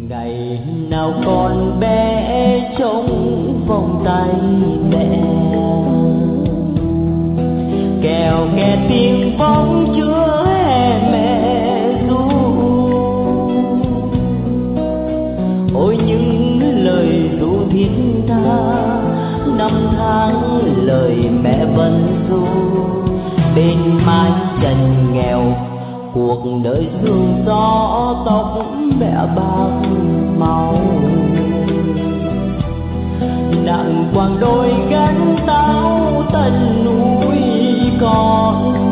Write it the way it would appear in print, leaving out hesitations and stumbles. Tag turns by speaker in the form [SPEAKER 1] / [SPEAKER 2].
[SPEAKER 1] Ngày nào con bé trong vòng tay mẹ, kèo nghe tiếng bóng chúa mẹ ru. Ôi những lời ru thiết tha, năm tháng lời mẹ vẫn ru. Bên mái trần nghèo cuộc đời sương gió, tóc mẹ bạc màu. Nặng quàng đôi gánh táo tận núi, con